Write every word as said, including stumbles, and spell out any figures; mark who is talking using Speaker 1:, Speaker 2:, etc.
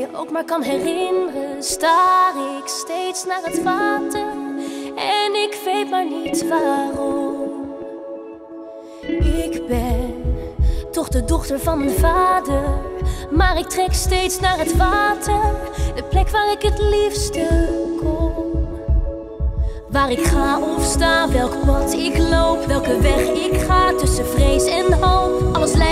Speaker 1: mij ook maar kan herinneren, staar ik steeds naar het water en ik weet maar niet waarom. Ik ben toch de dochter van mijn vader, maar ik trek steeds naar het water, de plek waar ik het liefste kom. Waar ik ga of sta, welk pad ik loop, welke weg ik ga tussen vrees en hoop. Alles